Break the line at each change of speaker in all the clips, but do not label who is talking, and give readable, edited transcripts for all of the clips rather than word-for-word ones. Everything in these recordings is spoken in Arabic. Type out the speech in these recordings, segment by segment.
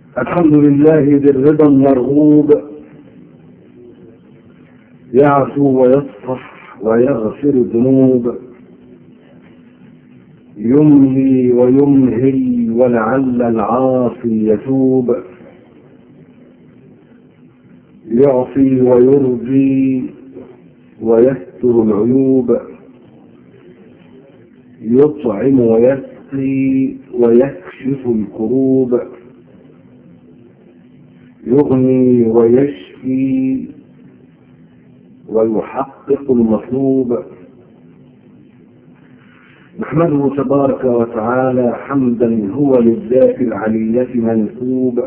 الحمد لله ذي الرضا المرغوب، يعفو ويصفح ويغفر الذنوب، يملي ويمهل ولعل العاصي يتوب، يعطي ويرضي ويستر العيوب، يطعم ويسقي ويكشف الكروب، يغني ويشفي ويحقق المطلوب. نحمده تبارك وتعالى حمدا هو للذات العلية منسوب،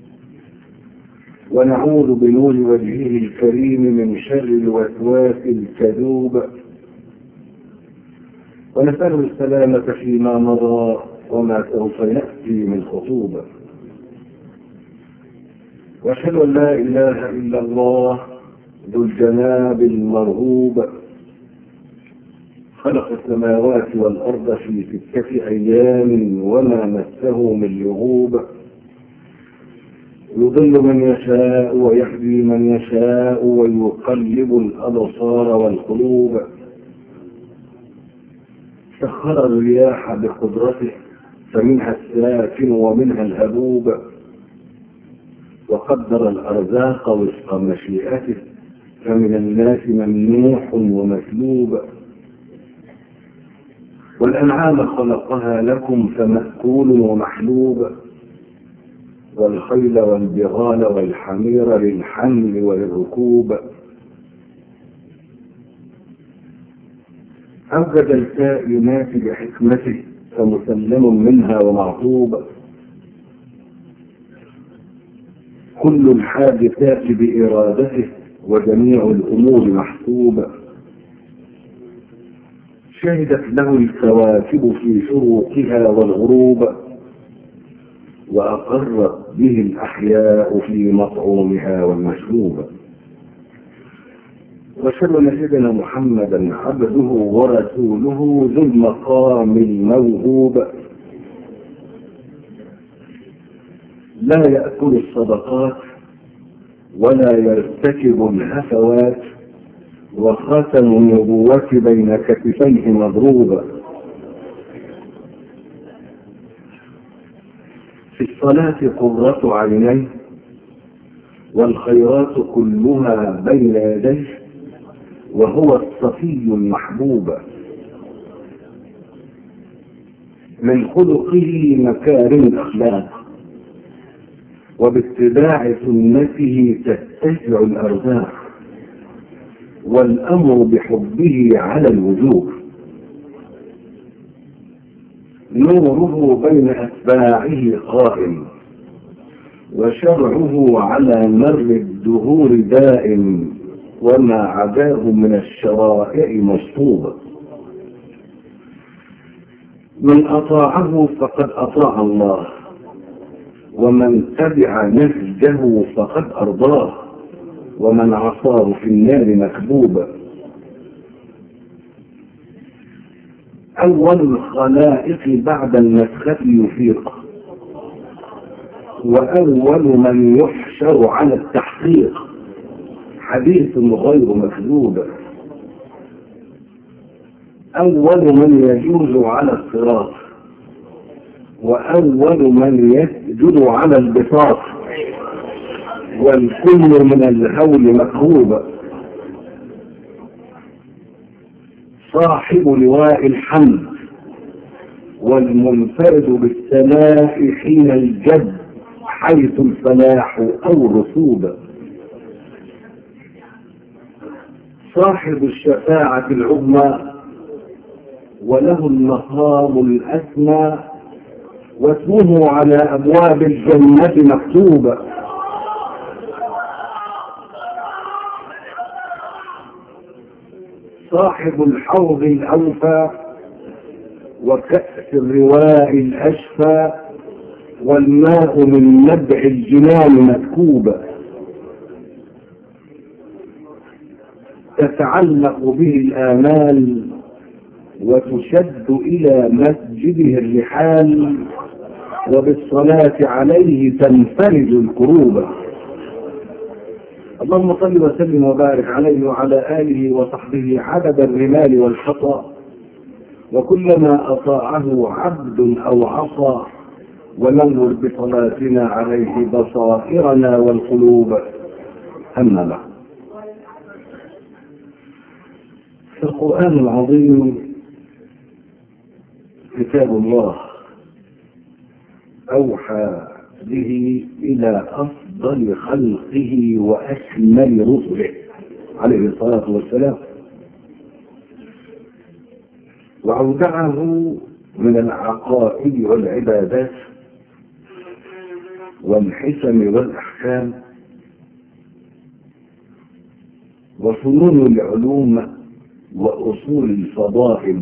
ونعوذ بنور وجهه الكريم من شر الوسواس الكذوب، ونسأله السلامة فيما مضى وما سوف يأتي من خطوبة. وأشهد أن لا إله إلا الله ذو الجناب المرهوب، خلق السماوات والأرض في 6 أيام وما مسه من لغوب، يضل من يشاء ويهدي من يشاء ويقلب الأبصار والقلوب، سخر الرياح بقدرته فمنها الساكن ومنها الهبوب، وقدر الأرزاق وفق مشيئته فمن الناس ممنوح ومسلوب، والأنعام خلقها لكم فمأكول ومحلوب، والخيل والبغال والحمير للحمل وللركوب. أوجد الكائنات بحكمته فمسلم منها ومعطوب، كل الحادثات بإرادته وجميع الأمور محسوبة، شهدت له الكواكب في شروقها والغروب، وأقرت به الأحياء في مطعومها والمشروب. وأشهد أن سيدنا محمدا عبده ورسوله ذو المقام الموهوب، لا يأكل الصدقات ولا يرتكب الهفوات، وخاتم النبوة بين كتفيه مضروبة. في الصلاة قرة عينيه والخيرات كلها بين يديه، وهو الصفي المحبوب. من خلقه مكارم الأخلاق، وباتباع سنته تتسع الأرزاق، والأمر بحبه على الوجوب. نوره بين أتباعه قائم، وشرعه على مر الدهور دائم، وما عداه من الشرائع مشطوب. من أطاعه فقد أطاع الله، ومن تبع نهجه فقد أرضاه، ومن عصاه في النار مكبوب. أول الخلائق بعد النفخة يفيق، وأول من يحشر على التحقيق، حديث غير مكذوب. أول من يجوز على الصراط، وأول من يسجد على البساط، والكل من الهول مكروب. صاحب لواء الحمد، والمنفرد بالثناء حين الجد، حيث الفلاح أو الرسوب. صاحب الشفاعة العظمى، وله المقام الأسمى، واسمه على أبواب الجنة مكتوب. صاحب الحوض الأوفى، وكأس الرواء الأشفى، والماء من نبع الجنان مكوب. تتعلق به الآمال، وتشد إلى مسجده الرحال، وبالصلاة عليه تنفرج الكروب. اللهم صل وسلم وبارك عليه وعلى آله وصحبه عدد الرمال والحصى، وكلما أطاعه عبد أو عصى، ونور بصلاتنا عليه بصائرنا والقلوب. أما بعد، في القرآن العظيم كتاب الله أوحى به إلى أفضل خلقه وأكمل رسله عليه الصلاة والسلام، وأودعه من العقائد والعبادات والحكم والأحكام وفنون العلوم وأصول الفضائل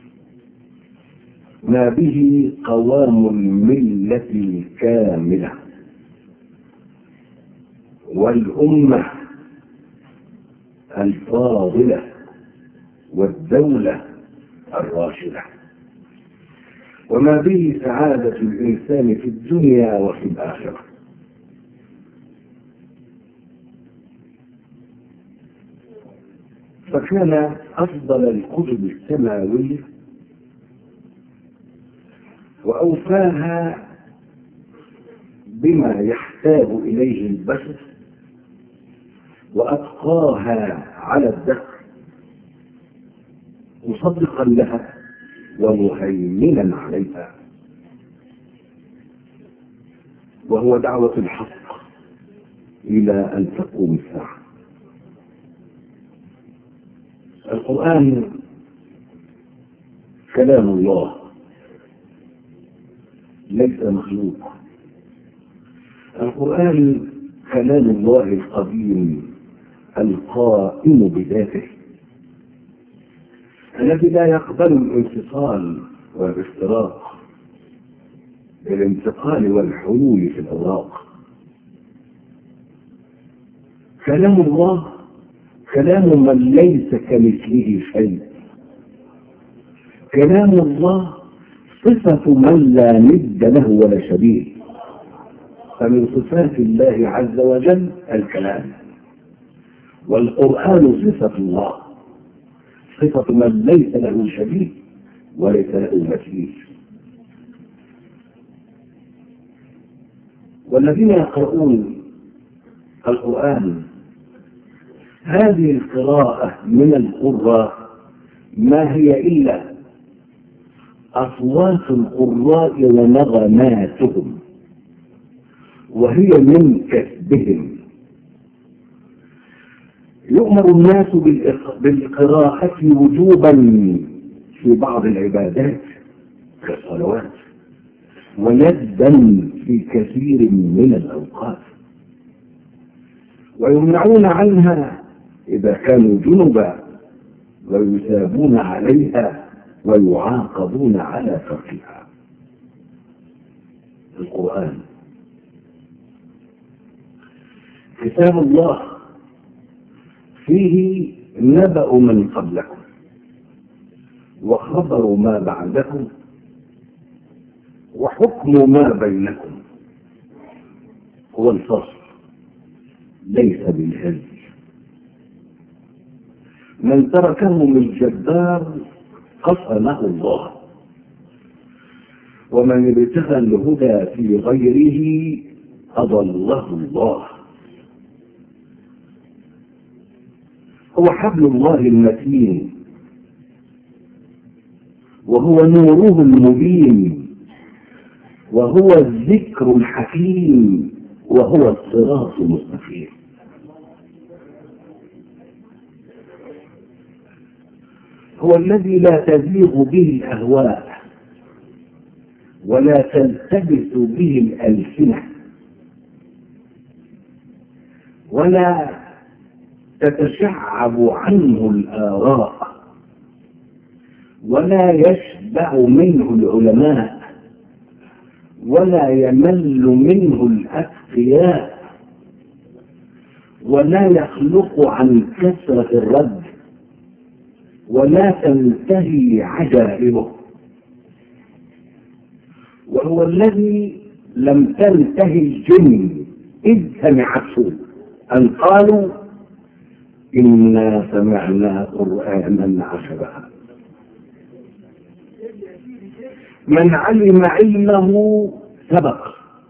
ما به قوام الملة الكاملة والأمة الفاضلة والدولة الراشدة، وما به سعادة الإنسان في الدنيا وفي الآخرة. فكان أفضل الكتب السماوية وأوفاها بما يحتاج إليه البشر، وأتقاها على الدهر، مصدقا لها ومهيمنا عليها، وهو دعوة الحق إلى أن تقوم الساعة. القرآن كلام الله ليس مخلوق. القرآن كلام الله القديم القائم بذاته، الذي لا يقبل الانفصال والافتراق بالانتقال والحلول في الأوراق. كلام الله كلام من ليس كمثله شيء. كلام الله صفة من لا ند له ولا شبيه، فمن صفات الله عز وجل الكلام، والقرآن صفة الله، صفة من ليس له شبيه وليس له مثيل. والذين يقرؤون القرآن هذه القراءة من القراء ما هي إلا أصوات القراء ونغماتهم، وهي من كسبهم. يؤمر الناس بالقراءة وجوبا في بعض العبادات كالصلوات، وندبا في كثير من الأوقات، ويمنعون عنها إذا كانوا جنبا، ويثابون عليها ويعاقبون على تركها. القرآن كتاب الله فيه نبأ من قبلكم وخبر ما بعدكم وحكم ما بينكم، هو الفصل ليس بالهزل. من تركه الجبار قسمه الله، ومن ابتغى الهدى في غيره أضله الله. هو حبل الله المتين، وهو نوره المبين، وهو الذكر الحكيم، وهو الصراط المستقيم. هو الذي لا تزيغ به الأهواء ولا تلتبس به الألسنة ولا تتشعب عنه الآراء ولا يشبع منه العلماء ولا يمل منه الأتقياء ولا يخلق عن كثرة الرد ولا تنتهي عجائبه. وهو الذي لم تنتهي الجن إذ سمعته أن قالوا إنا سمعنا قرآنا عجبا. من علم علمه سبق،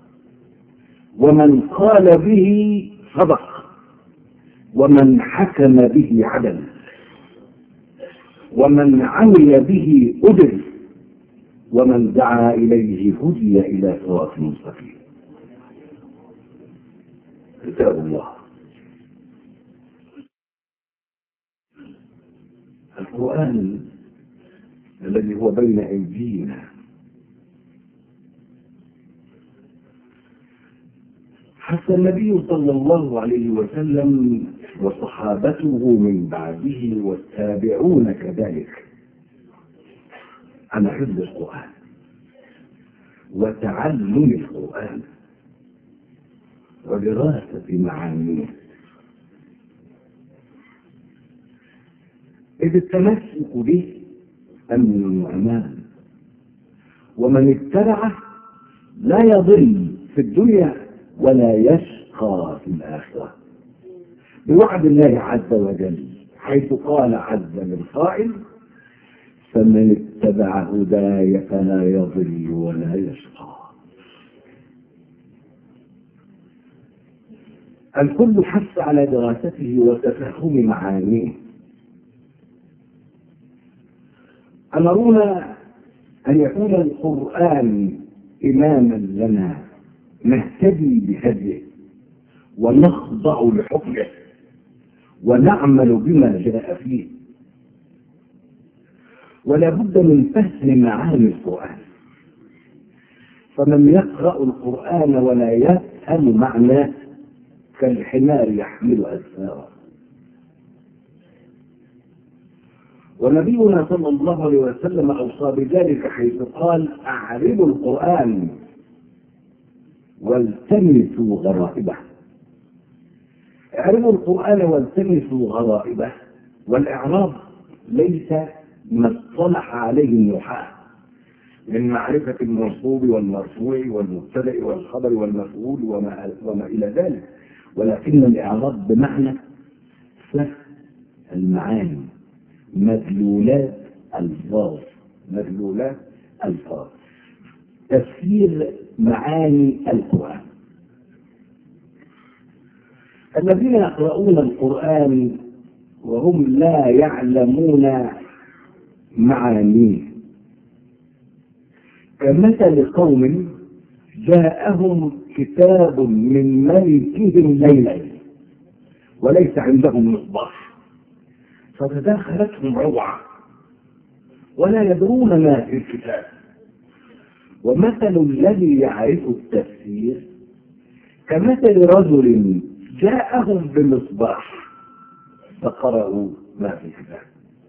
ومن قال به صدق، ومن حكم به عدل، ومن عمل به أجر، ومن دعا إليه هدي إلى صراط مستقيم. كتاب الله، القرآن الذي هو بين أيدينا، حتى النبي صلى الله عليه وسلم وصحابته من بعده والتابعون كذلك عن حفظ القرآن وتعلم القرآن ودراسة معانيه، إذ التمسك به أمن وأمان، ومن اتبعه لا يضل في الدنيا ولا يشقى في الآخرة بوعد الله عز وجل، حيث قال عز من قائل: فمن اتبع هداي فلا يضل ولا يشقى. الكل حث على دراسته وتفهم معانيه. أمرونا أن يكون القرآن إماما لنا نهتدي بهديه ونخضع لحكمه ونعمل بما جاء فيه، ولا بد من فهم معاني القرآن. فمن يقرأ القرآن ولا يفهم معناه كالحمار يحمل أسفارا. ونبينا صلى الله عليه وسلم أوصى بذلك حيث قال: أعربوا القرآن والتمسوا غرائبه. اعربوا القرآن والتمسوا غرائبه، والإعراب ليس ما اصطلح عليه النحاة من معرفة المنصوب والمرفوع والمبتدأ والخبر والمفعول وما إلى ذلك، ولكن الإعراب بمعنى فهم المعاني، مدلولات الفاظ، تفسير معاني القرآن. الذين يقرؤون القرآن وهم لا يعلمون معانيه كمثل قوم جاءهم كتاب من ملكهم ليلا وليس عندهم مصباح فتداخلتهم روعة ولا يدرون ما في الكتاب. ومثل الذي يعرف التفسير كمثل رجل جاءهم بمصباح فقرأوا ما في الكتاب.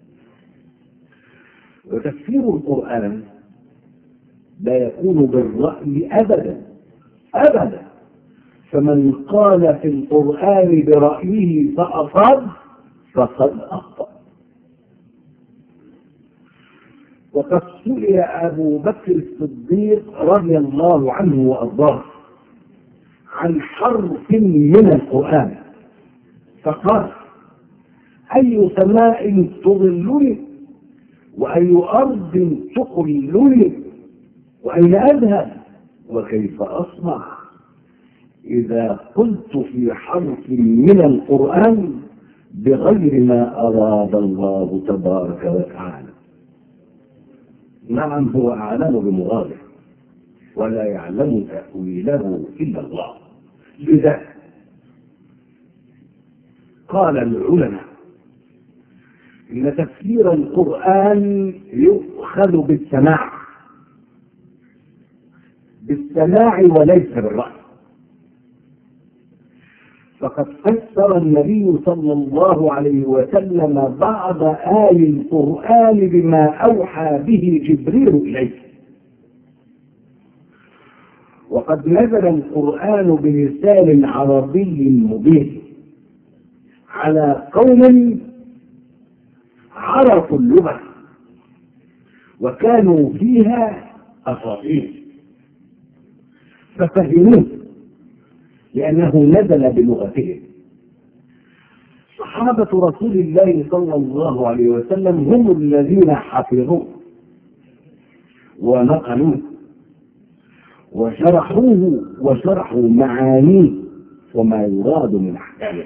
وتفسير القرآن لا يكون بالرأي أبدا. فمن قال في القرآن برأيه فأصاب فقد أخطأ. وقد سئل أبو بكر الصديق رضي الله عنه وأرضاه عن حرف من القرآن فقال: أي سماء تظلني وأي أرض تقلني وأين أذهب وكيف أصنع إذا قلت في حرف من القرآن بغير ما أراد الله تبارك وتعالى. نعم، هو أعلم بمراده ولا يعلم تأويله إلا الله. لذا قال العلماء إن تفسير القرآن يؤخذ بالسماع وليس بالرأي. فقد فسر النبي صلى الله عليه وسلم بعض آي القرآن بما أوحى به جبريل إليه. وقد نزل القرآن بلسان عربي مبين على قوم عرفوا اللغة وكانوا فيها أصالين ففهموه لأنه نزل بلغتهم. صحابة رسول الله صلى الله عليه وسلم هم الذين حفظوه ونقلوه وشرحوه وشرحوا معانيه وما يراد من أحكامه،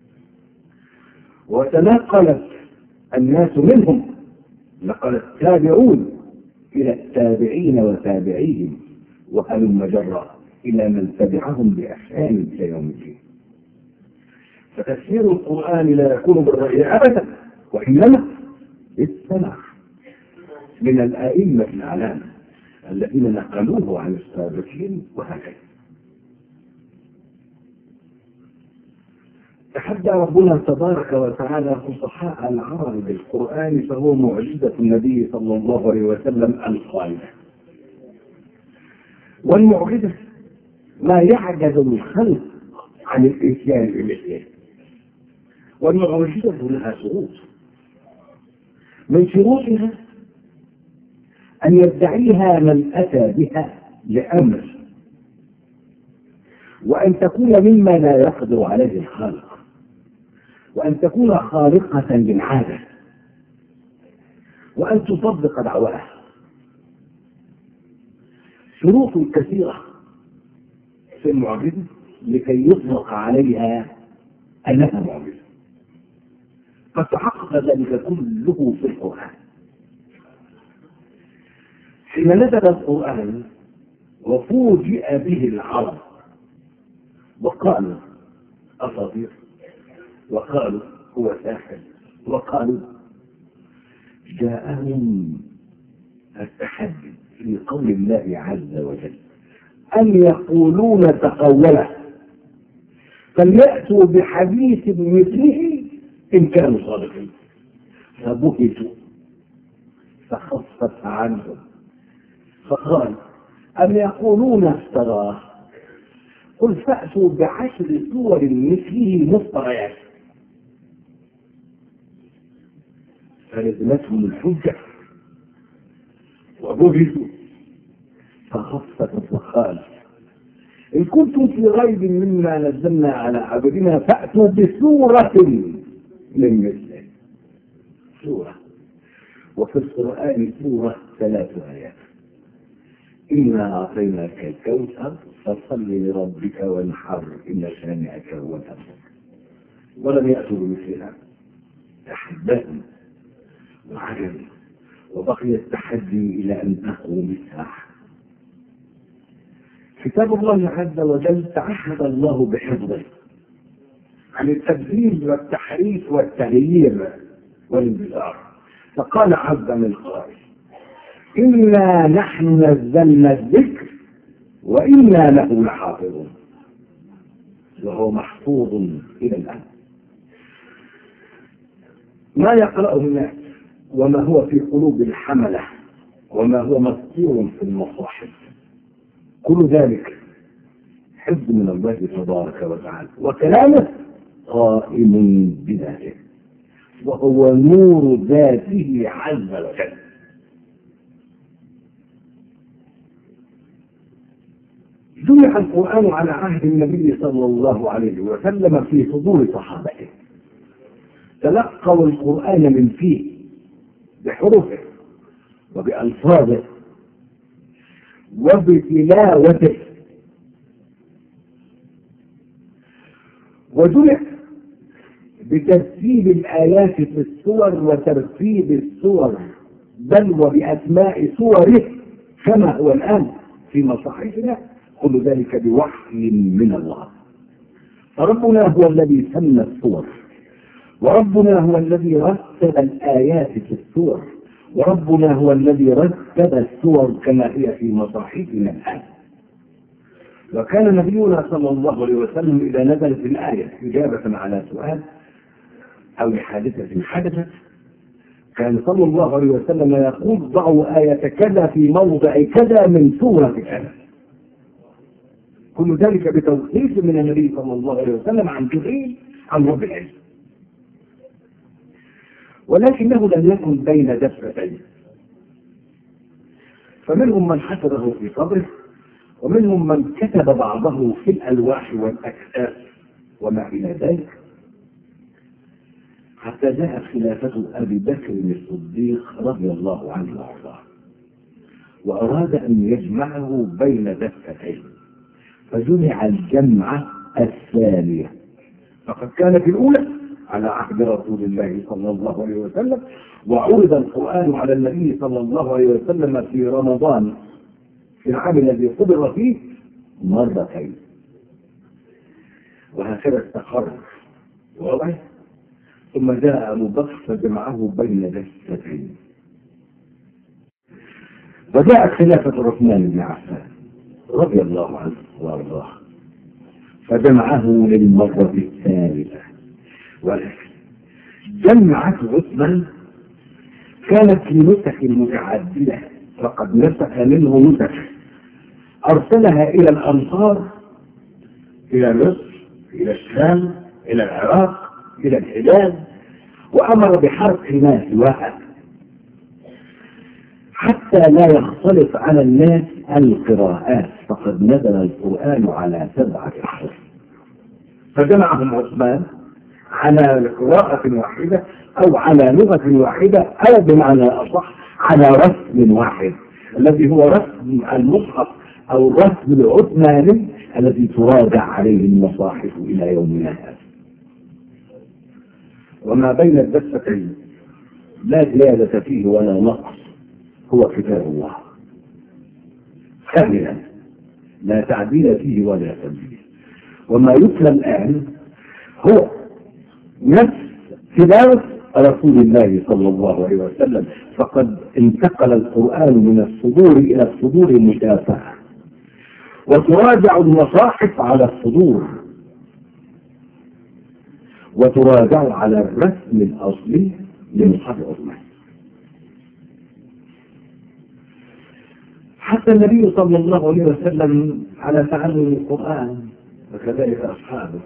وتنقلت الناس منهم، نقل التابعون إلى التابعين وتابعيهم وهلم جرا إلى من تبعهم بإحسان إلى يوم الدين. فتفسير القرآن لا يكون بالرأي أبدا، وإنما بالسمع من الآئمة الأعلام الذين نقلوه عن السابقين، وهكذا. تحدى ربنا تبارك وتعالى فصحاء العرب بالقرآن، فهو معجزة النبي صلى الله عليه وسلم الخالدة. والمعجزة ما يعجز الخلق عن الإتيان بالإتيان، والمعجزة لها شروط، من شروطها أن يدعيها من أتى بها لأمر، وأن تكون مما لا يقدر عليه الخالق، وأن تكون خارقة للعادة، وأن تصدق دعواه. شروط كثيرة في المعجزة لكي يطلق عليها أنها معجزة، فتحقق ذلك كله في القرآن. حين نزل القرآن وفوجئ به العرب وقالوا أساطير، وقالوا هو ساحر، وقالوا جاءهم التحدي في قول الله عز وجل أن يقولون تقوله فليأتوا بحديث مثله إن كانوا صادقين. فبهتوا فخفف عنهم فقال أم يقولون افتراه قل فأتوا بعشر سور مثله مفتريات. فلزمتهم الحجة وبهتوا فخفف وقال إن كنتم في ريب مما نزلنا على عبدنا فأتوا بسورة من مثله. سورة، وفي القرآن سورة 3 آيات. إنا أعطيناك الكوثر فصل لربك وانحر إن شانئك هو الأبتر. ولم يأتوا بمثلها، تحداهم وعجبوا، وبقي التحدي إلى أن تقوم الساعة. كتاب الله عز وجل تعهد الله بحفظه عن التبديل والتحريف والتغيير والانبثار، فقال عز من قائل إنا نحن نزلنا الذكر وإنا له لحافظون، وهو محفوظ إلى الآن. ما يقرأه الناس وما هو في قلوب الحملة وما هو مسطور في المصاحف كل ذلك حفظ من الله تبارك وتعالى، وكلامه قائم بذاته، وهو نور ذاته عز وجل. جمع القرآن على عهد النبي صلى الله عليه وسلم في صدور صحابته، تلقوا القرآن من فيه بحروفه وبألفاظه وبتلاوته، وجمع بترتيب الآيات في السور وترتيب السور بل وبأسماء سوره كما هو الآن في مصاحفنا، كل ذلك بوحي من الله. فربنا هو الذي سمى السور، وربنا هو الذي رتب الآيات في السور، وربنا هو الذي رتب السور كما هي في مصاحفنا الآن. وكان نبينا صلى الله عليه وسلم إذا نزلت الآية إجابة على سؤال أو لحادثة حدثت كان صلى الله عليه وسلم يقول ضعوا آية كذا في موضع كذا من سورة كذا، كل ذلك بتوقيف من النبي صلى الله عليه وسلم عن جبريل عن رب العزة. ولكنه لم يكن بين دفتين، فمنهم من حفظه في صدره ومنهم من كتب بعضه في الألواح والأكتاف وما إلى ذلك، حتى جاءت خلافة أبي بكر الصديق رضي الله عنه وارضاه، وأراد أن يجمعه بين دفتين، فجمع الجمعة الثانية، فقد كانت الأولى على عهد رسول الله صلى الله عليه وسلم، وعرض القرآن على النبي صلى الله عليه وسلم في رمضان في العام الذي قبض فيه مرتين، وهكذا استقر واضح. ثم جاء أبو بكر فجمعه بين دفتين، وجاءت خلافة عثمان بن عفان رضي الله عنه وارضاه فجمعه للمرة الثالثة. ولكن جمعة عثمان كانت لنسخ متعددة، فقد نسخ منه نسخ أرسلها إلى الأمصار، إلى مصر، إلى الشام، إلى العراق، إلى الحجاز، وأمر بحرق ما سواها حتى لا يختلط على الناس القراءات، فقد نزل القرآن على 7 أحرف، فجمعهم عثمان على قراءة واحدة أو على لغة واحدة، أو بمعنى أصح على رسم واحد الذي هو رسم المصحف أو الرسم العثماني الذي تراجع عليه المصاحف إلى يومنا هذا. وما بين الدفتين لا زيادة فيه ولا نقص، هو كتاب الله كاملا لا تعديل فيه ولا تبديل. وما يتلى الآن هو نفس تلاوة رسول الله صلى الله عليه وسلم، فقد انتقل القرآن من الصدور إلى الصدور المشافهة، وتراجع المصاحف على الصدور، وتراجع على الرسم الأصلي لمصحف عثمان. حتى النبي صلى الله عليه وسلم على تعلم القرآن، وكذلك أصحابه،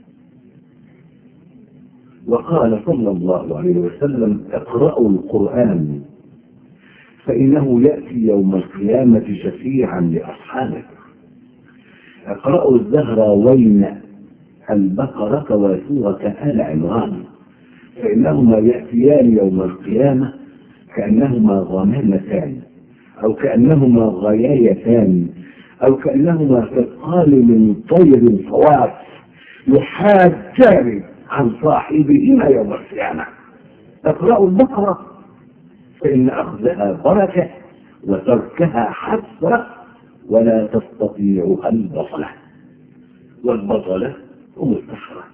وقال صلى الله عليه وسلم: اقرأوا القرآن فإنه يأتي يوم القيامة شفيعا لأصحابه. اقرأوا الزهراوين البقرة وسورة آل عمران فإنهما يأتيان يوم القيامة كأنهما غمامتان، أو كأنهما غيايتان، أو كأنهما فرقان من طير صواف يحاجان عن صاحبهما يوم القيامة. اقرأوا البقرة فإن أخذها بركة وتركها حسرة، ولا تستطيعها البطلة، والبطلة هم الكفرة.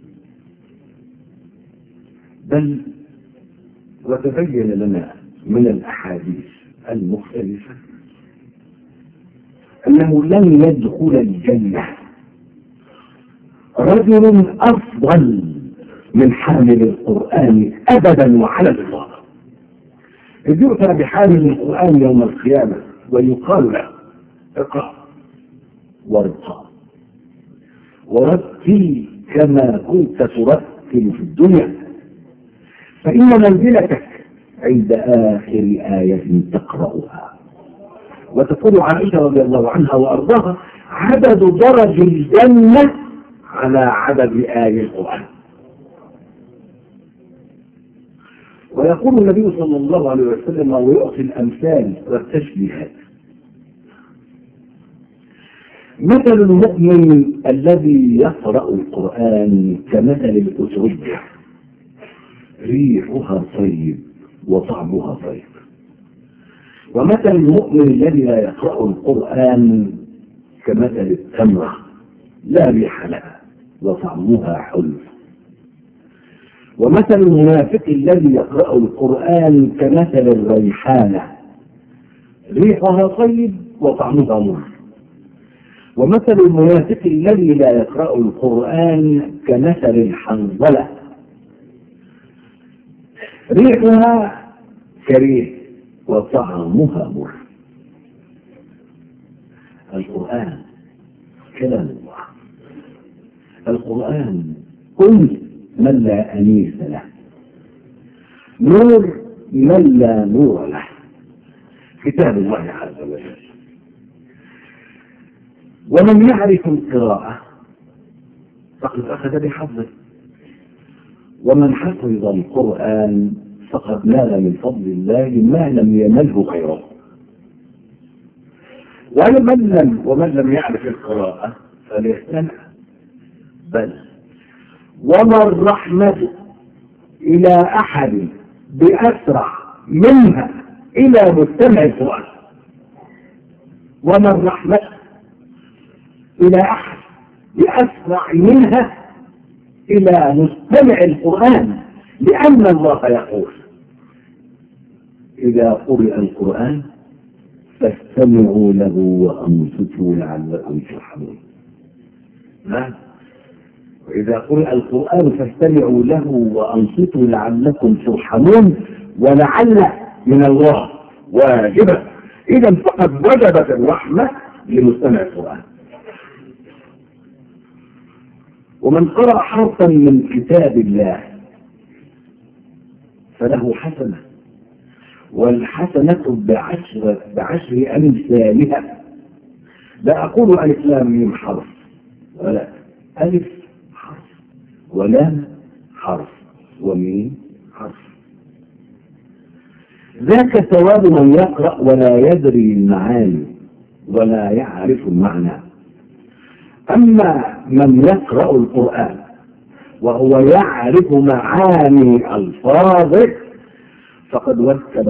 بل وتبين لنا من الأحاديث المختلفة أنه لن يدخل الجنة رجل أفضل من حامل القرآن أبدا وعلى الإطلاق. إذ يؤتى بحامل القرآن يوم القيامة ويقال له: اقرأ وارقى ورتل كما كنت ترتل في الدنيا، فإن منزلتك عند آخر آية تقرأها. وتقول عائشة رضي الله عنها وأرضاها: عدد درج الجنة على عدد آية القرآن. ويقول النبي صلى الله عليه وسلم ويعطي الأمثال والتشبيهات: مثل المؤمن الذي يقرأ القرآن كمثل الأترجة، ريحها طيب وطعمها طيب. ومثل المؤمن الذي لا يقرأ القرآن كمثل التمرة، لا ريح لها وطعمها حلو. ومثل المنافق الذي يقرأ القرآن كمثل الريحانة، ريحها طيب وطعمها مر. ومثل المنافق الذي لا يقرأ القرآن كمثل الحنظلة، ريحها كريه وطعمها مر. القرآن كلام الله، القرآن كل من لا أنيس له، نور من لا نور له، كتاب الله عز وجل. ومن يعرف القراءة فقد أخذ بحظه، ومن حفظ القرآن فقد نال من فضل الله ما لم ينله غيره. ومن لم يعرف القراءة فليستمع. بل وما الرحمة إلى أحد بأسرع منها إلى مستمع القرآن. وما الرحمة إلى أحد بأسرع منها إلى مستمع القرآن، لأن الله يقول: إذا قرئ القرآن فاستمعوا له وأنصتوا لعلكم ترحمون. وإذا قرئ القرآن فاستمعوا له وأنصتوا لعلكم ترحمون، ولعل من الله واجبة. إذا فقد وجبت الرحمة لمستمع القرآن. ومن قرأ حرفا من كتاب الله فله حسنة، والحسنة بعشر أمثالها. لا أقول ألف لام ميم حرف، ولا ألف حرف ولام حرف وميم حرف. ذاك ثواب من يقرأ ولا يدري المعاني ولا يعرف المعنى. أما من يقرأ القرآن وهو يعرف معاني ألفاظه فقد وكل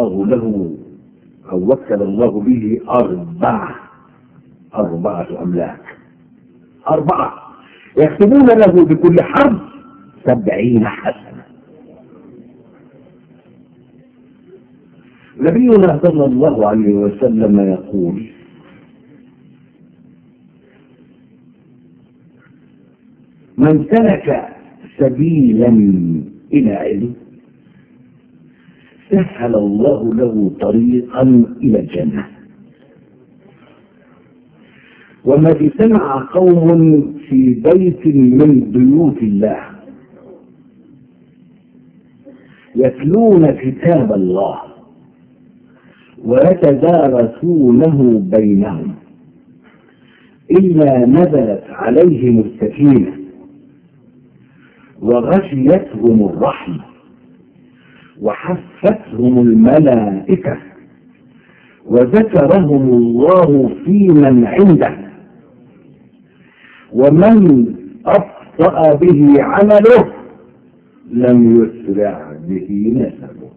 الله به أربعة أملاك، يكتبون له بكل حرف 70 حسنة. نبينا صلى الله عليه وسلم يقول: من سلك سبيلا إلى علم سهل الله له طريقا إلى الجنة. وما اجتمع قوم في بيت من بيوت الله يتلون كتاب الله ويتدارسونه بينهم إلا نزلت عليهم السكينة وغشيتهم الرحمة وحفتهم الملائكة وذكرهم الله في من عنده، ومن أبطأ به عمله لم يسرع به نسبه.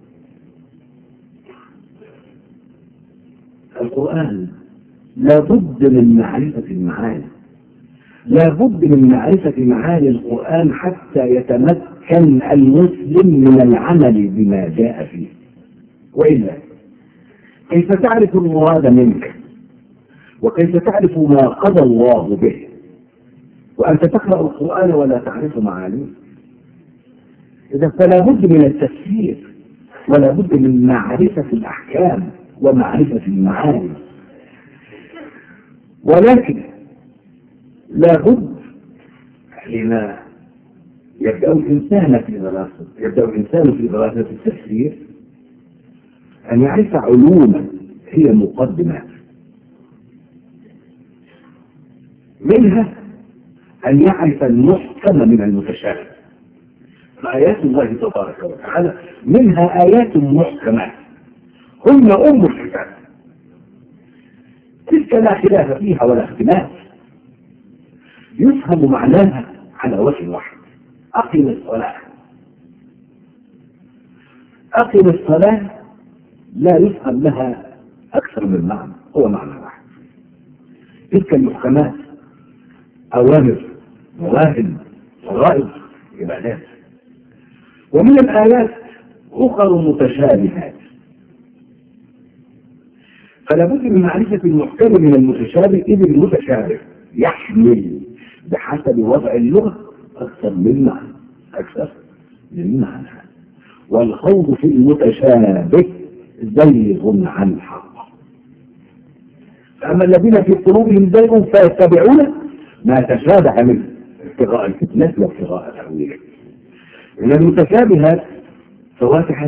القرآن لا بد من معرفة المعاني، لا بد من معرفة معاني القرآن حتى يتمكن المسلم من العمل بما جاء فيه. وإلا كيف تعرف المراد منك؟ وكيف تعرف ما قضى الله به وأنت تقرأ القرآن ولا تعرف معانيه؟ إذا فلا بد من التفسير، ولا بد من معرفة الأحكام ومعرفة المعاني. ولكن لا بد حين يبدأ الإنسان في دراسة التفسير أن يعرف علوما هي مقدمات، منها أن يعرف المحكم من المتشابه. آيات الله تبارك وتعالى منها آيات محكمات هن أم الكتاب، تلك لا خلاف فيها ولا اختلاف، يفهم معناها على وجه واحد. أقم الصلاة لا يفهم لها أكثر من معنى، هو معنى واحد. تلك المحكمات أوامر، مواهب، فرائض، عبادات. ومن الآيات أخر متشابهات، فلا بد من معرفة المحكم من المتشابه، إذ المتشابه يحمل بحسب وضع اللغة أكثر من معنى، والخوض في المتشابه زيغ عن الحق. فأما الذين في قلوبهم زيغ فيتبعون ما تشابه منه ابتغاء الفتنة وابتغاء تأويله. من المتشابهات فواتح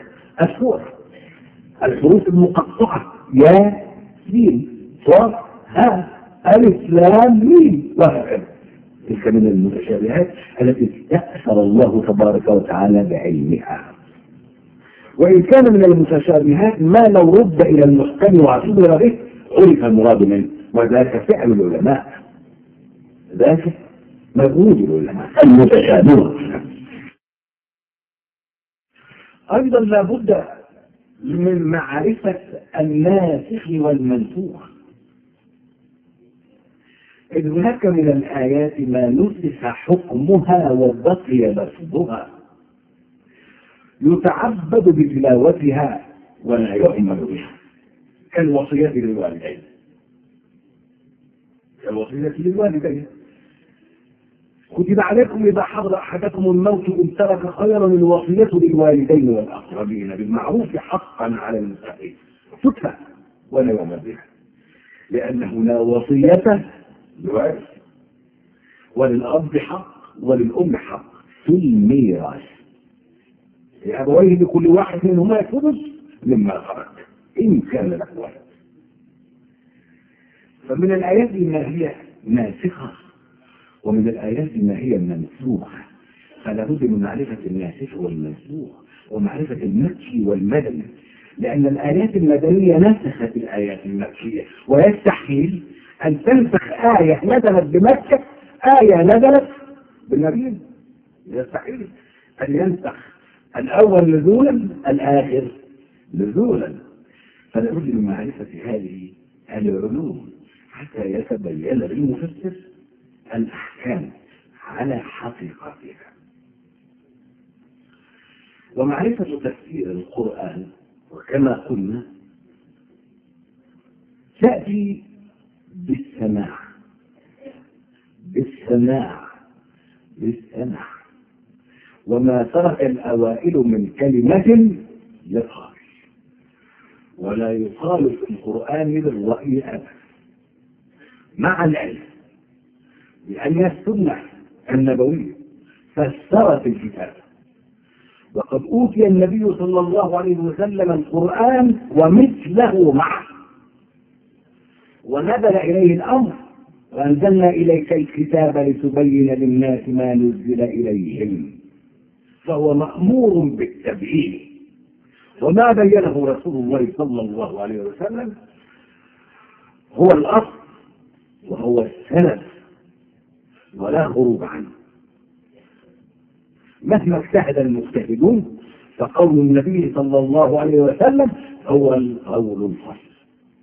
السور، الحروف المقطعة، يا سين صاد ألف لام ميم وهكذا. تلك من المتشابهات التي استأثر الله تبارك وتعالى بعلمها. وإن كان من المتشابهات ما لو رد إلى المحكم واعتبر به عرف المراد منه، وذاك فعل العلماء، ذاك مجهود العلماء المتشابه. أيضا لابد من معرفة الناسخ والمنسوخ، إذ هناك من الآيات ما نسخ حكمها وبقي لفظها يتعبد بتلاوتها ولا يؤمن بها، كالوصية للوالدين. كتب عليكم إذا حضر أحدكم الموت إن ترك خيرا الوصية للوالدين والأقربين بالمعروف حقا على المتقين، تدفع ولا يؤمن بها، لأنه لا وصية لوارث، وللأب حق وللأم حق في الميراث، لأبويه لكل واحد منهما الثلث مما ترك إن كان له ولد. فمن الآيات ما هي ناسخة ومن الآيات ما هي منسوخة، فلا بد من معرفة الناسخ والمنسوخ ومعرفة المكي والمدني، لأن الآيات المدنية نسخت الآيات المكية، ويستحيل أن تنسخ آية نزلت بمكة آية نزلت بالمدينة، يستحيل أن ينسخ الأول نزولا الآخر نزولا. فلا بد من معرفة هذه العلوم حتى يتبين للمفسر الأحكام على حقيقتها. ومعرفة تفسير القرآن وكما قلنا تأتي بالسماع وما ترك الأوائل من كلمة يقال، ولا يقال في القرآن بالرأي أبدا، مع العلم بأن السنة النبوية فسرت الكتاب، وقد أوتي النبي صلى الله عليه وسلم القرآن ومثله معه، ونزل إليه الأمر وأنزلنا إليك الكتاب لتبين للناس ما نزل إليهم، فهو مأمور بالتبيين. وما بينه رسول الله صلى الله عليه وسلم هو الأصل وهو السند ولا خروج عنه. مهما اجتهد المجتهدون فقول النبي صلى الله عليه وسلم هو القول الفصل.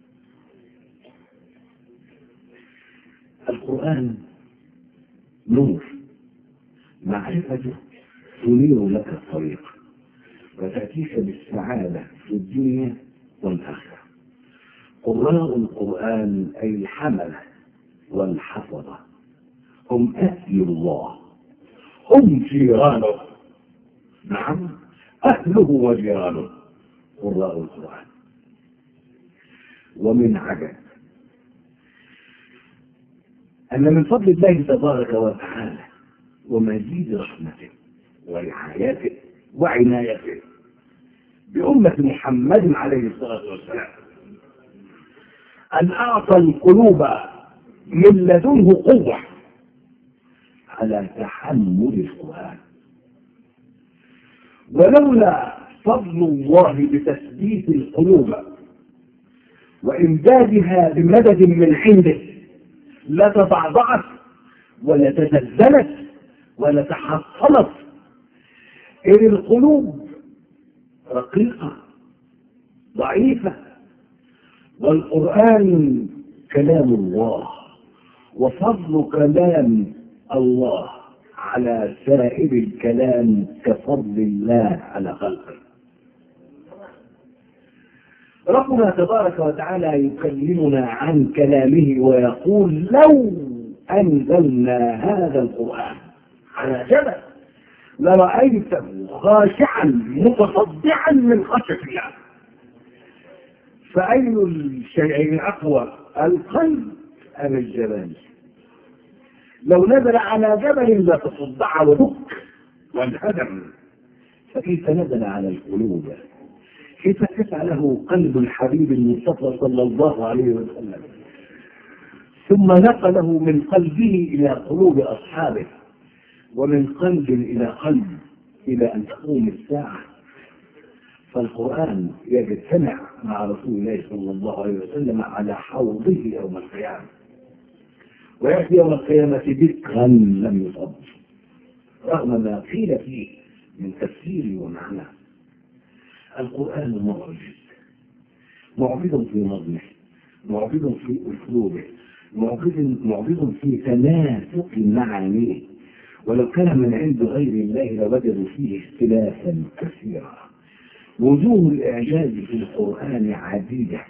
القرآن نور، معرفته تنير لك الطريق وتأتيك بالسعادة في الدنيا والآخرة. قراء القرآن أي الحملة والحفظة هم أهل الله، هم جيرانه، نعم أهله وجيرانه قراء القرآن. ومن عجب أن من فضل الله تبارك وتعالى ومزيد رحمته ورعايته وعنايته بأمة محمد عليه الصلاة والسلام أن أعطى القلوب من لدنه قوة على تحمل القرآن. ولولا فضل الله بتثبيت القلوب وإمدادها بمدد من عنده لتضعضعت ولتزلزلت ولتحصلت، إذ القلوب رقيقة ضعيفة، والقرآن كلام الله، وفضل كلام الله على سائر الكلام كفضل الله على خلقه. ربنا تبارك وتعالى يكلمنا عن كلامه ويقول لو أنزلنا هذا القرآن على جبل لرأيته خاشعا متصدعا من خشية الله. فأي الشيئين أقوى، القلب أم الجبل؟ لو نزل على جبل لتصدع ودك وانهدم، فكيف نزل على القلوب؟ كيف فعله قلب الحبيب المصطفى صلى الله عليه وسلم؟ ثم نقله من قلبه إلى قلوب أصحابه، ومن قلب إلى قلب، إلى أن تقوم الساعة. فالقرآن يجتمع مع رسول الله صلى الله عليه وسلم على حوضه يوم القيامة، ويأتي يوم القيامة ذكرا لم يصب، رغم ما قيل فيه من تفسير ومعنى. القرآن معجز في نظمه، معجز في أسلوبه، معجز في تناسق معانيه، ولو كان من عند غير الله لوجدوا فيه اختلافا كثيرا. وجوه الإعجاز في القرآن عديدة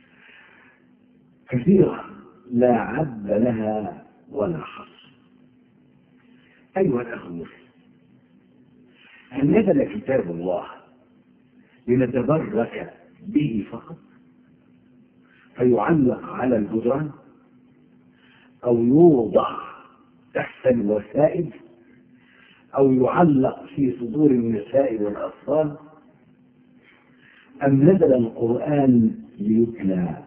كثيرة لا عد لها ولا حصر. أيها الأخ المسلم، هل نزل كتاب الله لنتبرك به فقط فيعلق على الجدران، أو يوضع تحت الوسائد، أو يعلق في صدور النساء والأطفال؟ أم نزل القرآن ليتلى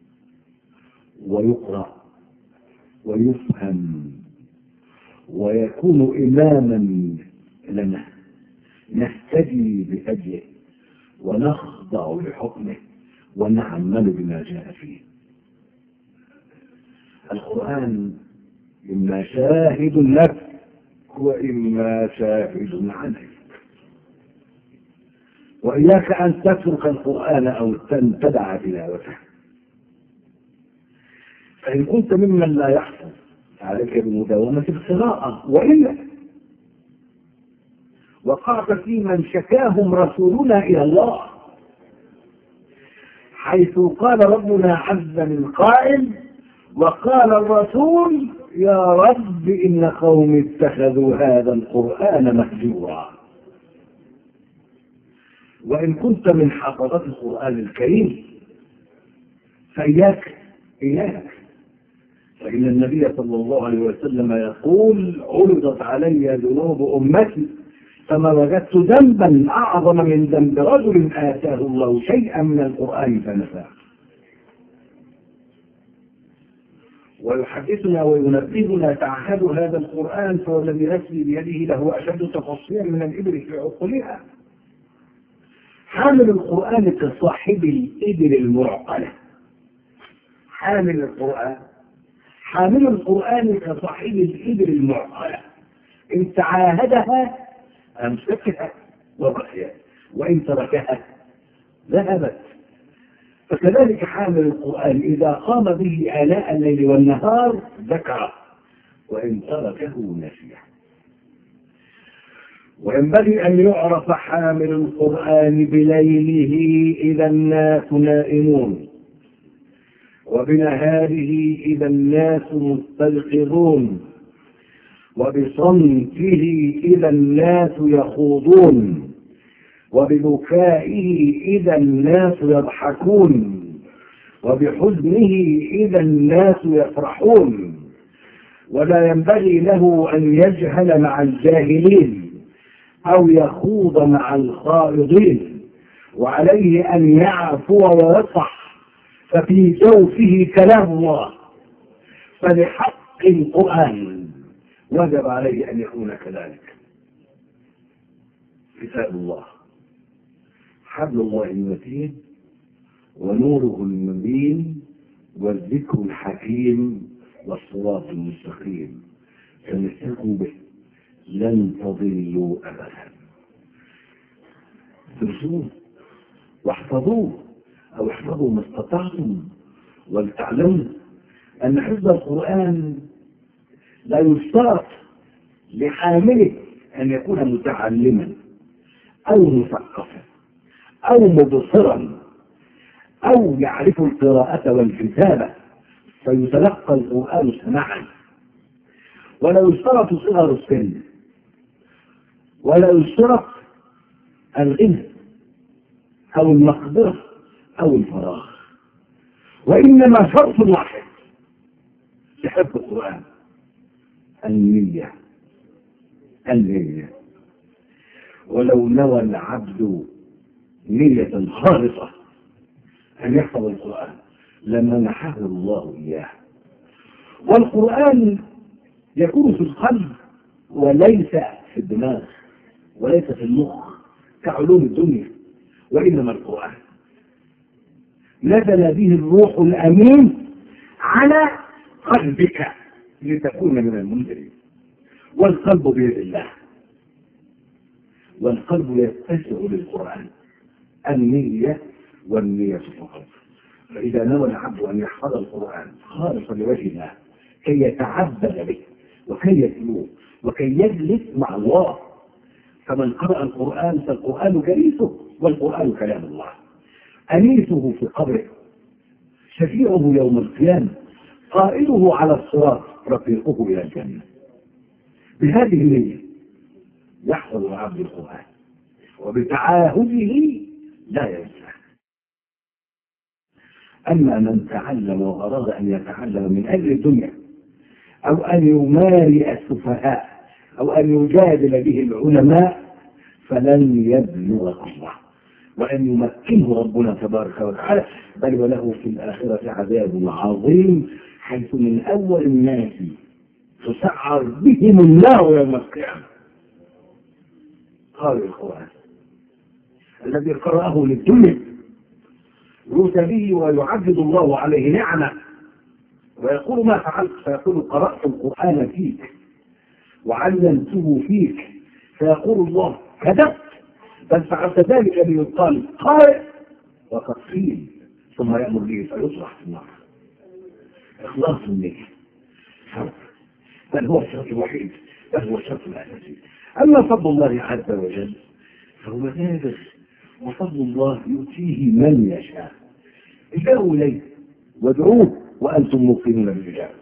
ويقرأ ويفهم ويكون إماما لنا نهتدي بهديه ونخضع لحكمه ونعمل بما جاء فيه؟ القرآن إما شاهد لك وإما شاهد عنك، وإياك أن تترك القرآن أو تدع تلاوته. فإن كنت ممن لا يحفظ عليك بمداومة القراءة، وإلا وقعت في من شكاهم رسولنا إلى الله، حيث قال ربنا عز من قائل: وقال الرسول يا رب إن قوم اتخذوا هذا القرآن مهجورا. وإن كنت من حفظة القرآن الكريم فإياك، فإن النبي صلى الله عليه وسلم يقول: عرضت علي ذنوب أمتي فما وجدت ذنبا أعظم من ذنب رجل آتاه الله شيئا من القرآن فنساه. ويحدثنا وينبهنا: تعهدوا هذا القرآن فوالذي نفسي بيده لهو أشد تفصيلا من الإبل في عقولها. حامل القرآن كصاحب الإبل المعقلة، حامل القرآن كصاحب الإبل المعقلة، إن تعاهدها أمسكها وبقيت، وإن تركها ذهبت. فكذلك حامل القرآن إذا قام به آلاء الليل والنهار ذكره، وإن تركه نسيه. وينبغي أن يعرف حامل القرآن بليله إذا الناس نائمون، وبنهاره إذا الناس مستيقظون، وبصمته إذا الناس يخوضون، وببكائه إذا الناس يضحكون، وبحزنه إذا الناس يفرحون. ولا ينبغي له أن يجهل مع الجاهلين أو يخوض مع الخائضين، وعليه أن يعفو ويصفح، ففي جوفه كلام الله، فلحق القرآن وجب عليه أن يكون كذلك. كتاب الله حبل الله المتين ونوره المبين والذكر الحكيم والصراط المستقيم، تمسكوا به لن تضلوا أبدا. درسوه واحفظوه، أو احفظوا ما استطعتم، ولتعلموا أن حفظ القرآن لا يشترط لحامله أن يكون متعلما أو مثقفا أو مبصرا أو يعرف القراءة والكتابة فيتلقى القرآن سماعا. ولا يشترط صغر السن، ولا يشترط الغنى أو المقدرة أو الفراغ، وإنما شرط واحد لحفظ القرآن: النية. ولو نوى العبد نية خالصة أن يحفظ القرآن لمنحه الله إياه، والقرآن يكون في القلب وليس في الدماغ وليس في المخ كعلوم الدنيا، وإنما القرآن نزل به الروح الأمين على قلبك لتكون من المنذرين. والقلب بيد الله، والقلب يتسع للقرآن، النية والنية في القلب. فإذا نوى العبد أن يحفظ القرآن خالصا لوجه الله كي يتعبد به وكي يتلوه وكي يجلس مع الله، فمن قرأ القرآن فالقرآن جليسه والقرآن كلام الله، أنيسه في قبره، شفيعه يوم القيامة، قائده على الصراط، رفيقه إلى الجنة. بهذه النية يحفظ العبد القرآن، وبتعاهده لا ينساه. أما من تعلم وأراد أن يتعلم من أجل الدنيا أو أن يماري السفهاء أو أن يجادل به العلماء فلن يبلغ الله وأن يمكنه ربنا تبارك وتعالى، بل وله في الآخرة عذاب عظيم، حيث من أول الناس تسعر بهم النار يوم القيامة قارئ القرآن الذي قرأه للدنيا يؤتى به ويعدد الله عليه نعمة ويقول ما فعلت، فيقول قرأت القرآن فيك وعلمته فيك، فيقول الله كذبت بل فعلت ذلك ليقال قارئ وقد قيل، ثم يأمر به فيصلح في النار. إخلاص النية بل هو الشرط الوحيد، بل هو الشرط الأساسي. أما فضل الله عز وجل فهو نادر، وفضل الله يؤتيه من يشاء. ادعوا إليه وادعوه وأنتم موقنون بالإجابة.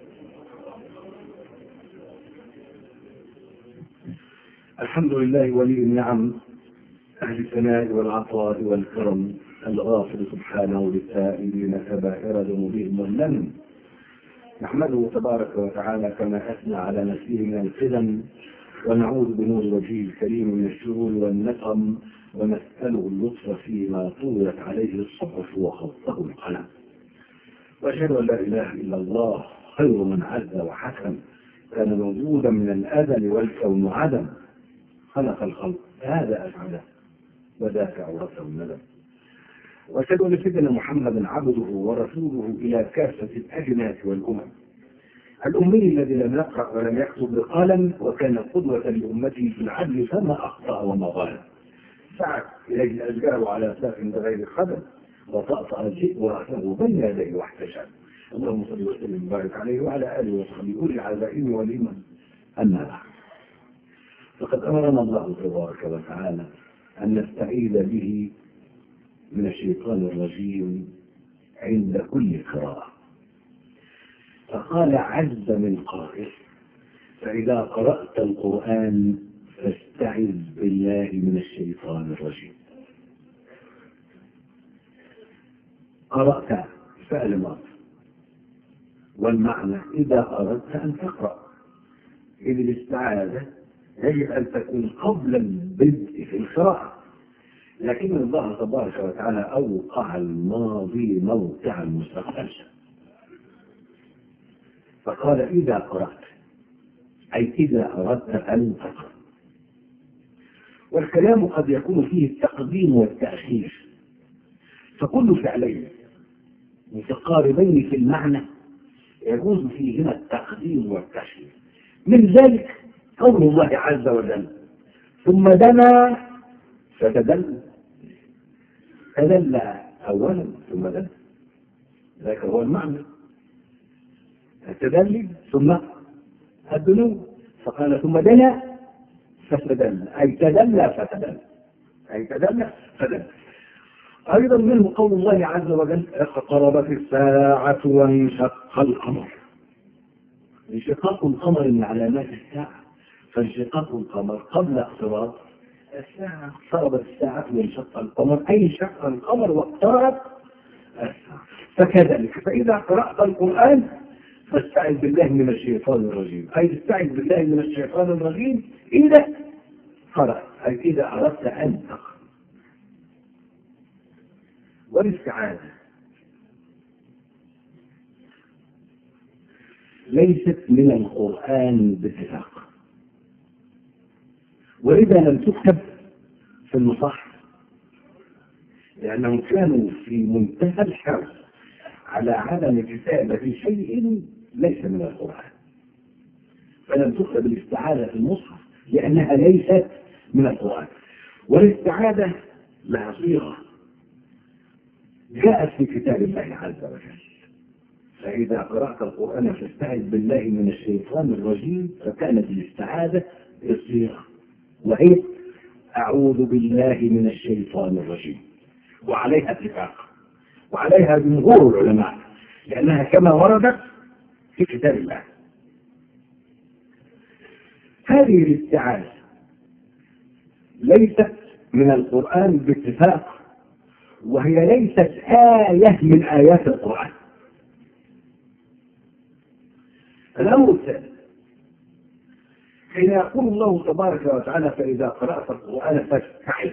الحمد لله ولي النعم، أهل الثناء والعطاء والكرم، الغافر سبحانه للسائلين كبائر ذنوبهم واللم. نحمده تبارك وتعالى كما أثنى على نفسه من القدم، ونعوذ بنور وجهه الكريم من الشرور والنقم، ونسأله اللطف فيما طولت عليه الصحف وخطه القلم. وأشهد أن لا إله إلا الله خير من عز وحكم، كان موجودا من الأزل والكون عدم، خلق الخلق هذا أسعده وذاك عورته الندم. وأشهد أن سيدنا محمدا عبده ورسوله إلى كافة الأجناس والأمم، الأمي الذي لم يقرأ ولم يكتب بقلم، وكان قدوة لأمته في العدل فما أخطأ وما ظلم. سعت إليه الأشجار على ساق بغير خدم، وطأطأ الذئب ورأسه بين يديه واحتشم. اللهم صل وسلم وبارك عليه وعلى آله وصحبه أولي العزائم والإيمان. أما بعد، فقد أمرنا الله تبارك وتعالى أن نستعيذ به من الشيطان الرجيم عند كل قراءة، فقال عز من قائل: فإذا قرأت القرآن فاستعذ بالله من الشيطان الرجيم. قرأت فعل ماضي، والمعنى إذا أردت أن تقرأ، إذ الاستعاذة يجب أن تكون قبل البدء في القراءة، لكن الله تبارك وتعالى أوقع الماضي موقع المستقبل، فقال إذا قرأت، أي إذا أردت أن تقرأ. والكلام قد يكون فيه التقديم والتأخير، فكل فعلين متقاربين في المعنى يجوز فيهما التقديم والتأخير. من ذلك قول الله عز وجل: ثم دنا فتدلى، تدلى أولا ثم دنا، ذاك هو المعنى، التدلي ثم الدنو، فقال ثم دنا فتدلى، أي تدلى فتدلى، أي تدلى فتدلى. أيضا منه قول الله عز وجل: اقتربت الساعة وانشق القمر. انشقاق القمر من علامات الساعة، فانشقاق القمر قبل اقتراب الساعة. اقتربت الساعة وانشق القمر، أي انشق القمر واقتربت الساعة. فكذلك فإذا قرأت القرآن فاستعذ بالله من الشيطان الرجيم، أي استعذ بالله من الشيطان الرجيم إذا قرأت، أي إذا أردت أن تقرأ. والاستعاذة ليست من القرآن باتفاق، وإذا لم تكتب في المصحف لأنهم كانوا في منتهى الحرص على عدم كتابة شيء ليس من القرآن، فلم تكتب الاستعاذة في المصحف لأنها ليست من القرآن. والاستعاذة لها صيغة جاءت في كتاب الله عز وجل، فإذا قرأت القرآن فاستعذ بالله من الشيطان الرجيم، فكانت الاستعاذة بالصيغة وهي أعوذ بالله من الشيطان الرجيم، وعليها اتفاق وعليها جمهور العلماء لأنها كما وردت في كتاب الله. هذه الاستعاذة ليست من القرآن باتفاق، وهي ليست آية من آيات القرآن. الأمر الثاني، حين يقول الله تبارك وتعالى فإذا قرأت القرآن فاستعذ،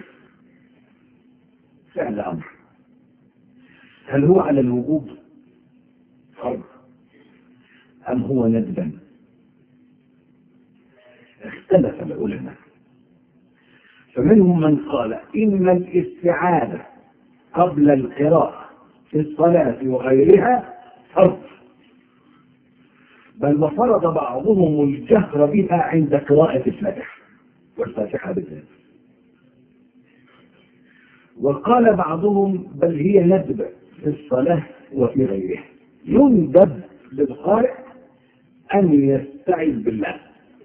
فعل أمر، هل هو على الوجوب فرض أم هو ندبا؟ اختلف العلماء، فمنهم من قال إن الاستعاذة قبل القراءة في الصلاة وغيرها فرض، بل وفرض بعضهم الجهر بها عند قراءة الفاتحة والفاتحة بالذات، وقال بعضهم بل هي ندب في الصلاة وفي غيرها، يندب للقارئ أن يستعذ بالله.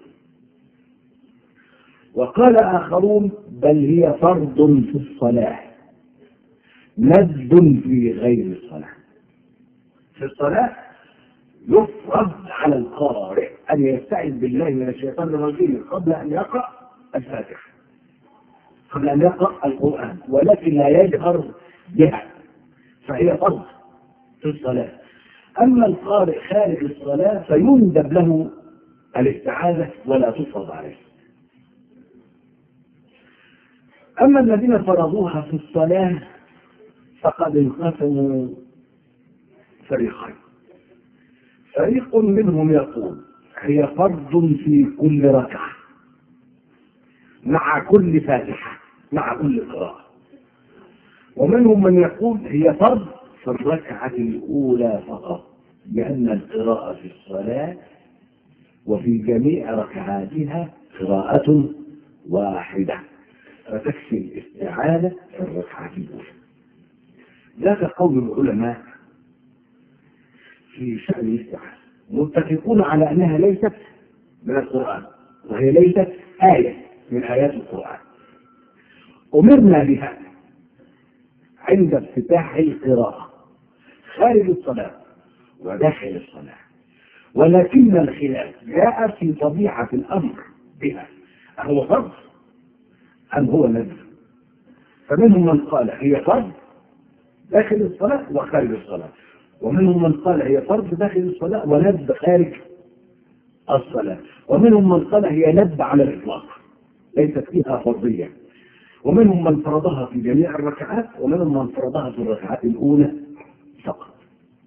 وقال آخرون بل هي فرض في الصلاة ندب في غير الصلاة. في الصلاة يفرض على القارئ أن يستعذ بالله من الشيطان الرجيم قبل أن يقرأ الفاتحة، قبل أن يقرأ القرآن، ولكن لا يجهر بها، فهي فرض في الصلاة. أما القارئ خارج الصلاة فيندب له الاستعاذة ولا تفرض عليه. أما الذين فرضوها في الصلاة فقد انقسموا فريقين، فريق منهم يقول هي فرض في كل ركعة مع كل فاتحة مع كل قراءة، ومنهم من يقول هي فرض في الركعة الأولى فقط، لأن القراءة في الصلاة وفي جميع ركعاتها قراءة واحدة، فتكفي الاستعانة في الركعة الأولى. ذاك قول العلماء في شأن الاستعانة، متفقون على أنها ليست من القرآن، وهي ليست آية من آيات القرآن. أمرنا بها عند افتتاح القراءة خارج الصلاة وداخل الصلاة، ولكن الخلاف جاء في طبيعة الأمر بها، هو فرض أم هو ندب؟ فمنهم من قال هي فرض داخل الصلاة وخارج الصلاة، ومنهم من قال هي فرض داخل الصلاة وندب خارج الصلاة، ومنهم من قال هي ندب على الإطلاق ليست فيها فرضية، ومنهم من فرضها في جميع الركعات، ومنهم من فرضها في الركعات الأولى فقط.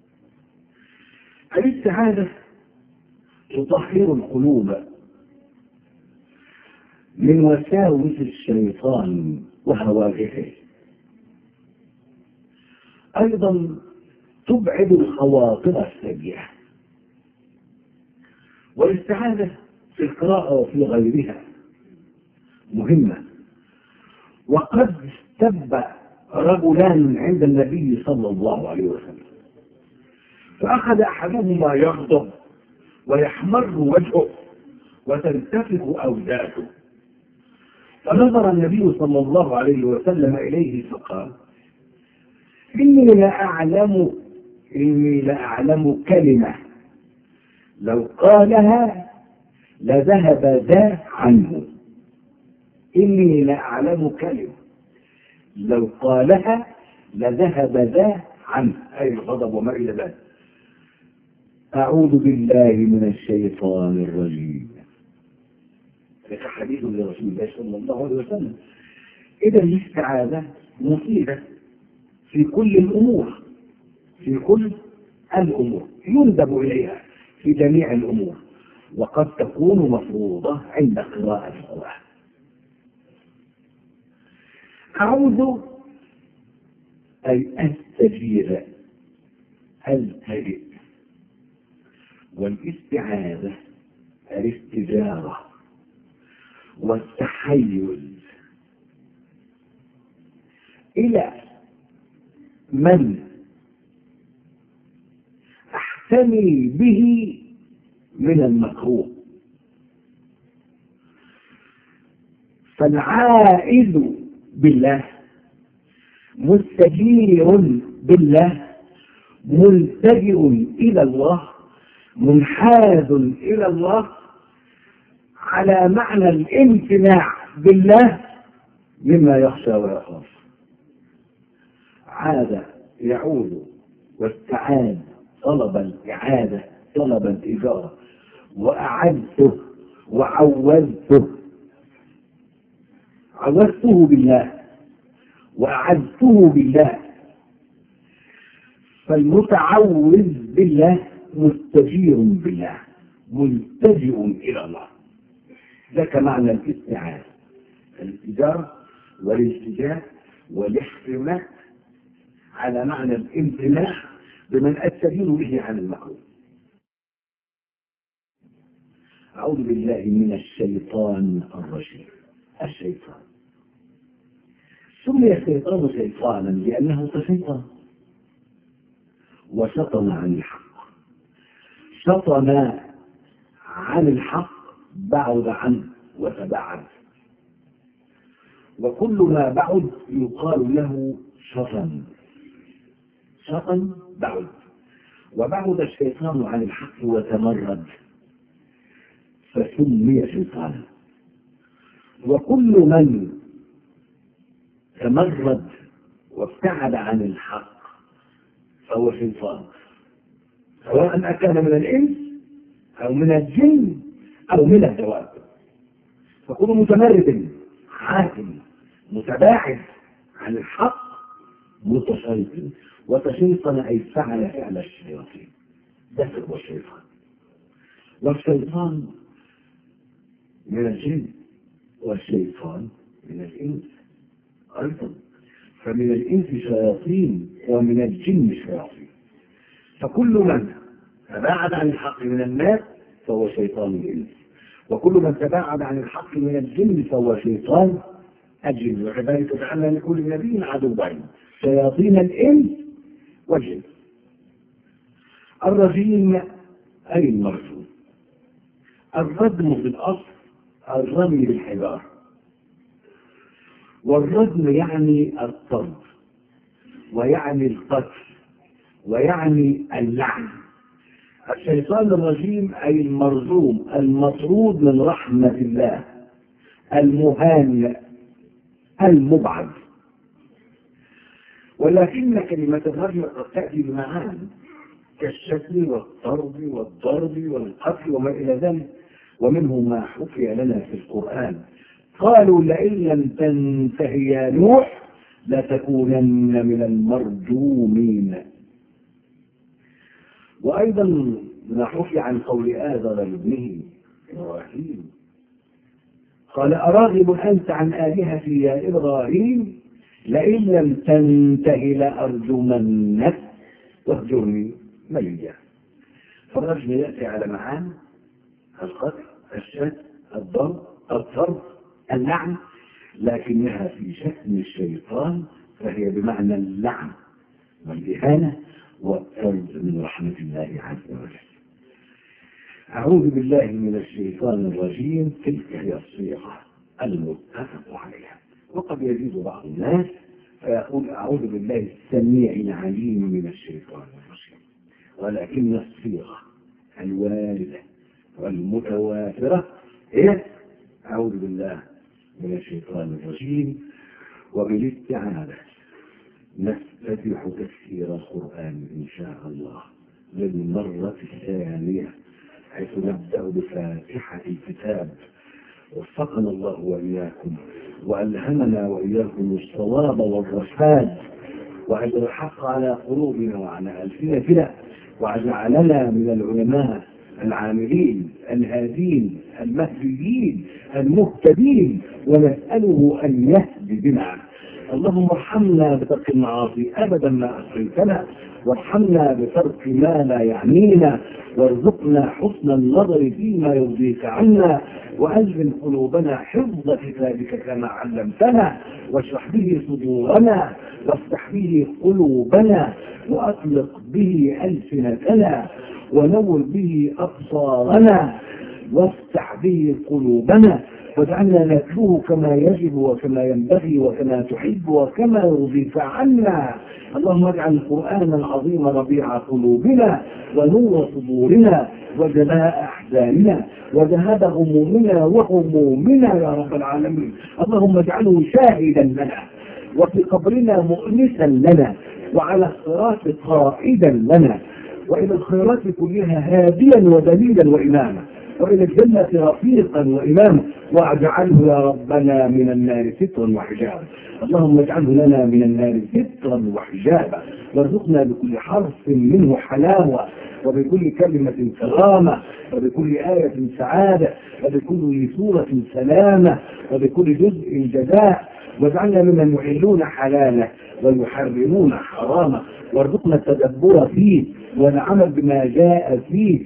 الاستعاذة تطهر القلوب من وساوس الشيطان وهواجسه، أيضا تبعد الخواطر السيئة. والاستعاذة في القراءة وفي غيرها مهمة. وقد استب رجلان عند النبي صلى الله عليه وسلم، فأخذ أحدهما يغضب ويحمر وجهه وتنتفخ أوداده، فنظر النبي صلى الله عليه وسلم إليه فقال إني لأعلم كلمة لو قالها لذهب ذا عنه. إني لأعلم كلمة لو قالها لذهب ذا عنه، أي الغضب وما إلى ذلك. أعوذ بالله من الشيطان الرجيم. هذا حديث لرسول الله صلى الله عليه وسلم. إذا الاستعاذة مفيدة في كل الأمور، في كل الأمور يندب إليها، في جميع الأمور، وقد تكون مفروضة عند قراءة القرآن. أعوذ أي أستجير، ألتجئ، والاستعاذة الاستجارة والتحيز إلى من أحتمي به من المكروه. فالعائذ بالله مستجير بالله ملتجئ إلى الله منحاز إلى الله، على معنى الامتناع بالله مما يخشى ويخاف. عاد يعود واستعان، طلب الإعادة، طلب الإجارة، وأعدته وعوذته، عوذته بالله وأعدته بالله. فالمتعوذ بالله مستجير بالله ملتجئ إلى الله. ذاك معنى الاستعانة، الاستجارة والالتجاء والاحتماء، على معنى الامتناع بمن أستجير به عن المكروه. أعوذ بالله من الشيطان الرجيم. الشيطان سمي الشيطان شيطانا لأنه تشيطان وشطن عن الحق. شطن عن الحق بعد عنه وتبعد، وكل ما بعد يقال له شطن. شطن بعد، وبعد الشيطان عن الحق وتمرد فسمي شيطانا. وكل من تمرد وابتعد عن الحق فهو شيطان، سواء أكان من الإنس أو من الجن أو من الدواب. فكل متمرد حاكم متباعد عن الحق متشيطن. وتشيطن أي فعل فعل الشياطين، ده هو الشيطان. والشيطان من الجن والشيطان من الإنس أيضا، فمن الإنس شياطين ومن الجن شياطين. فكل من تباعد عن الحق من الناس فهو شيطان الإنس، وكل من تباعد عن الحق من الجن فهو شيطان الجن. وكذلك جعلنا لكل نبي عدوين، شياطين الإنس والجن. الرجيم أي المرجوم. الردم في الأصل الرمي بالحجار، والردم يعني الطرد ويعني القتل ويعني اللعن. الشيطان الرجيم أي المرجوم المطرود من رحمة الله، المهان المبعد. ولكن كلمة الرجم قد تأتي بمعاني كالشتم والطرد والضرب والقتل وما إلى ذلك، ومنه ما حكي لنا في القرآن. قالوا لئن لم تنته يا نوح لتكونن من المرجومين. وأيضا ما حكي عن قول آذر لابنه إبراهيم، قال أراغب أنت عن آلهتي يا إبراهيم لئن لم تنته لأرجمنك واهجرني مليا. فالرجم يأتي على معاني القتل، الشتم، الضرب، الطرد، اللعن، لكنها في شأن الشيطان فهي بمعنى اللعن والإهانة والطرد من رحمة الله عز وجل. أعوذ بالله من الشيطان الرجيم. تلك هي الصيغة المتفق عليها. وقد يزيد بعض الناس فيقول أعوذ بالله السميع العليم من الشيطان الرجيم، ولكن الصيغة الواردة والمتواترة هي أعوذ بالله من الشيطان الرجيم. وبالاستعاذة نفتتح تفسير القرآن إن شاء الله للمرة الثانية، حيث نبدأ بفاتحة الكتاب. وفقنا الله وإياكم وألهمنا وإياكم الصواب والرشاد، وأجر الحق على قلوبنا وعلى ألسنتنا، وجعلنا من العلماء العاملين الهادين المهديين المهتدين، ونسأله أن يهدي بنا. اللهم ارحمنا بترك المعاصي أبدا ما أحصيتنا، وارحمنا بترك ما لا يعنينا، وارزقنا حسن النظر فيما يرضيك عنا، وألزم قلوبنا حفظ كتابك كما علمتنا، واشرح به صدورنا، وافتح به قلوبنا، وأطلق به ألسنتنا، ونور به أبصارنا، وافتح به قلوبنا، واجعلنا نتلوه كما يجب وكما ينبغي وكما تحب وكما يرضيك عنا. اللهم اجعل القرآن العظيم ربيع قلوبنا، ونور صدورنا، وجلاء أحزاننا، وذهاب همومنا وهمومنا يا رب العالمين. اللهم اجعله شاهدا لنا، وفي قبرنا مؤنسا لنا، وعلى الصراط قائدا لنا، وإلى الخيرات كلها هاديا ودليلا وإماما، وإلى الجنة رفيقا وإماما، واجعله يا ربنا من النار سترا وحجابا. اللهم اجعله لنا من النار سترا وحجابا، وارزقنا بكل حرف منه حلاوة، وبكل كلمة كرامة، وبكل آية سعادة، وبكل سورة سلامة، وبكل جزء جزاء، واجعلنا ممن يحلون حلاله ويحرمون حرامه، وارزقنا التدبر فيه والعمل بما جاء فيه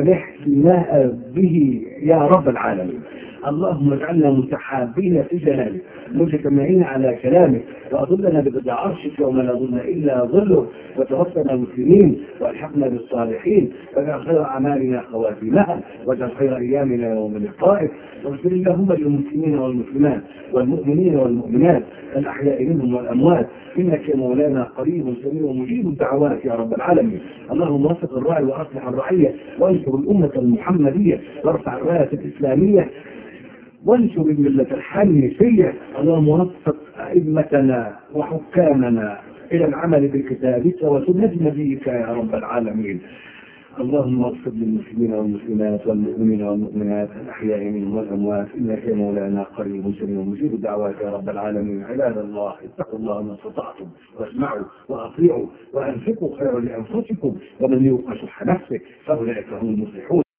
والاحتماء به يا رب العالمين. اللهم اجعلنا متحابين في جلالك، مجتمعين على كلامك، واظلنا ببدع عرشك يوم لا ظل الا ظله، وتوفنا مسلمين والحقنا بالصالحين، واجعل خير اعمالنا خواتيمها، واجعل خير ايامنا يوم لقائك. واغفر اللهم للمسلمين والمسلمات والمؤمنين والمؤمنات الاحياء منهم والاموات، انك يا مولانا قريب سميع مجيب الدعوات يا رب العالمين. اللهم وفق الراعي واصلح الرعيه، وانشر الامه المحمديه، وارفع الرايه الاسلاميه، وانشر الملة الحنيفية. اللهم وفق أئمتنا وحكامنا إلى العمل بكتابك وسنة نبيك يا رب العالمين. اللهم اغفر للمسلمين والمسلمات والمؤمنين والمؤمنات الأحياء منهم والأموات، إنك يا مولانا قريب سميع مجيب الدعوات يا رب العالمين. عباد الله اتقوا الله ما استطعتم، واسمعوا وأطيعوا وأنفقوا خيرا لأنفسكم، ومن يوق شح نفسه فأولئك هم المفلحون.